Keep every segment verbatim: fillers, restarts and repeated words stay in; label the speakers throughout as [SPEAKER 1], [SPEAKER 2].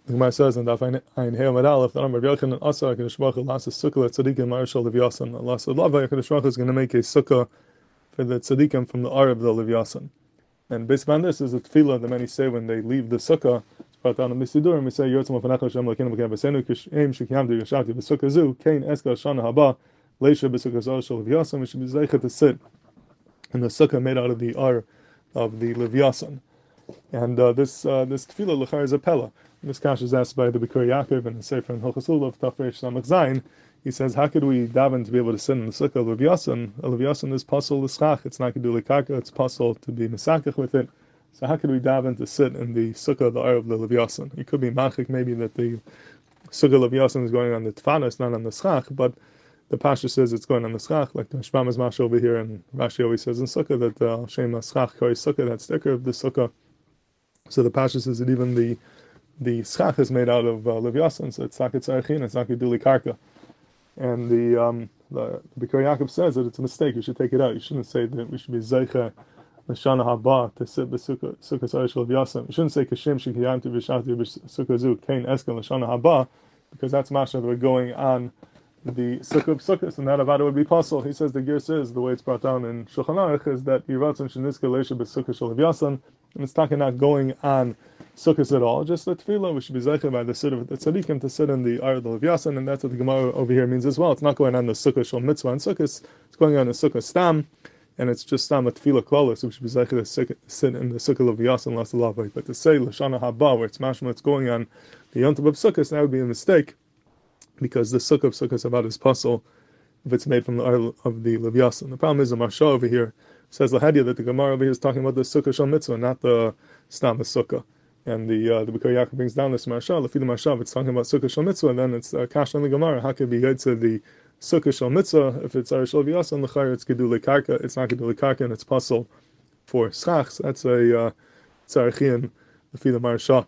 [SPEAKER 1] The Gemara says in Daf Ein Hey Amad Aleph that Amar Yochanan Asa HaKadosh Baruch Hu Lasa Sukkah Tzadikim Marshal Levyasan. Allah said, Lava HaKadosh Baruch Hu is going to make a sukkah for the tzadikim from the Ar of the Levyasan. And based on this is a tefillah that many say when they leave the sukkah. It's brought down in Misidur, and we say, Yotzim Afanecha Hashem Lakeinu B'Kein B'Seinu Kish'im Shekiyamdu Yashati B'Sukkah Zu Kein Eska Shana Haba Leisha B'Sukkah Zol Shel Levyasan. We should be zeichet to sit in the sukkah made out of the Ar of the Levyasan. And uh, this uh, this tefillah l'char is a pella. This kash is asked by the Bikkur Yaakov in the Sefer in Hilchos Lulav Tafresh Samach Zayin. He says, how could we daven to be able to sit in the sukkah of Levyasan? A Levyasan is pasul l'schach. It's not geduli karka. It's pasul to be misakach with it. So how could we daven to sit in the sukkah of the Ar of the Levyasan? It could be machik maybe that the sukkah of Levyasan is going on the tfanas, not on the schach, but the Pasha says it's going on the schach, like the Shmam is mash over here, and Rashi always says in sukkah that uh, Shem schach kari sukkah, that sticker of the sukkah. So the Pasha says that even the the schach is made out of uh, Levyasan, so it's sakit tzarichin, it's not geduli karka. And the um, the Bikkur Yaakov says that it's a mistake. You should take it out. You shouldn't say that we should be zeicha l'shana haba to sit b'sukkah sukkah shel Levyasan. You shouldn't say kashem shekiyamtu v'shati b'sukkah zu kein eska l'shana haba, because that's mashna that we're going on the sukkah of sukkahs, and that avada would be possible. He says the gear says the way it's brought down in Shulchan Aruch is that yiratzon sheniska leisha b'sukkah shel Levyasan, and it's talking not going on sukkahs at all, just the tefillah. We should be zeicher by the sit of the tzaddikim to sit in the Ar of the Levyasan, and that's what the Gemara over here means as well. It's not going on the sukkah shel mitzvah and sukkahs, it's going on the sukkah stam, and it's just stam a tefillah klolos, so we should be zeicher to sit in the sukkah Levyasan last alavai. But to say l'shana haba, where it's mashma, it's going on the yontav of sukkahs, that would be a mistake, because the sukkah of sukkahs about is pasul if it's made from the Ar of the Levyasan. The problem is the Marsha over here says lahadya that the Gemara over here is talking about the sukkah shel mitzvah, not the stam the sukkah. And the uh, the Bikkur Yaakov brings down this Marsha, the Marsha, it's talking about sukkah shel mitzvah, and then it's uh, kash on the Gemara. How could be to the sukkah shel mitzvah if it's Ar shel Levyasan? L'chayr it's geduli karka, it's not geduli karka, and it's pasul for schach. So that's a tzarichin uh, the Marsha.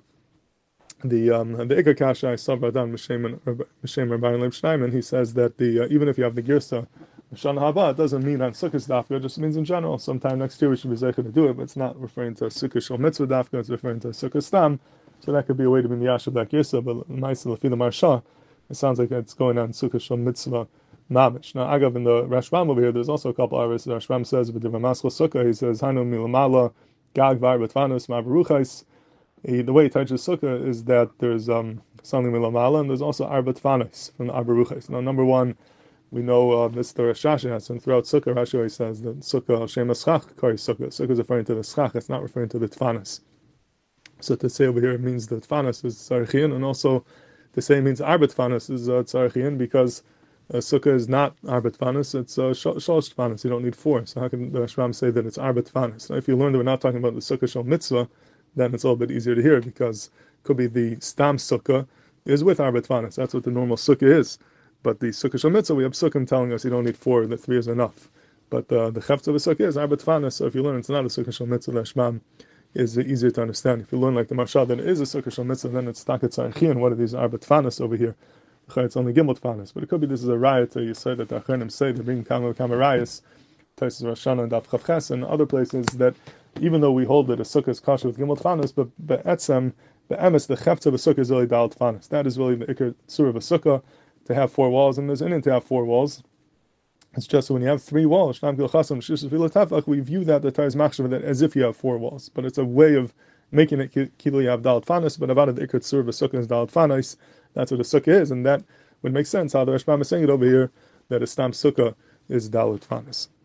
[SPEAKER 1] The um, the Ikar Kasha I saw brought down Mishem Rabban Leib Shneiman. He says that the uh, even if you have the girsa Shana Haba, it doesn't mean on Sukkot dafka. It just means in general. Sometime next year we should be zeicher to do it, but it's not referring to Sukkot shel mitzvah dafka. It's referring to Sukkot stam. So that could be a way to be in the Yashav that girsa. But nice to the Marsha, it sounds like it's going on Sukkot shel mitzvah mamish. Now, agav in the Rashbam over here, there's also a couple hours. The Rashbam says with the Ramaskal Sukkah, he says Hanu milamala gag var betfanus ma'aruchais. The way he touches sukkah is that there's um, something milamala, and there's also arbat fanis from the arbaruches. Now, number one, we know uh, Mister Rashi has, and throughout sukkah, Rashi always says that sukkah shem schach kari sukkah. Sukkah is referring to the schach; it's not referring to the tfanas. So to say over here it means the tfanas is tzarichin, and also to say it means arbat fanis is uh, tzarichin, because uh, sukkah is not arbat fanis; it's uh, shalosh tfanas. You don't need four. So how can the Rashbam say that it's arbat fanis? Now, if you learn that we're not talking about the sukkah shel mitzvah, then it's a little bit easier to hear, because it could be the stam sukkah is with arbat fanis. That's what the normal sukkah is. But the sukkah shel mitzvah, we have sukkim telling us you don't need four, that three is enough. But uh, the chefts of a sukkah is arbat fanis, so if you learn it's not a sukkah shel mitzvah, the shmam is easier to understand. If you learn like the Marsha that it is a sukkah shel mitzvah, then it's takat tzarichin. What are these arbat fanis over here? It's only gimel fanis. But it could be this is a riot, you said that the Acharonim say they bring kama kama rayas, Taisus Roshana and Daf Chavches, and other places that even though we hold that a sukkah is kosher with gimel fanis, but be'etzem, be'emes, the chefts of a sukkah is really dal fanis. That is really the ikar surah of a sukkah, to have four walls, and there's in it to have four walls. It's just when you have three walls, we view that the Torah is machshav that as if you have four walls, but it's a way of making it kilo you have dal fanis, but about the ikar surah of a sukkah is dal fanis. That's what a sukkah is, and that would make sense how the Rashbam is saying it over here, that a stam sukkah is dal fanis.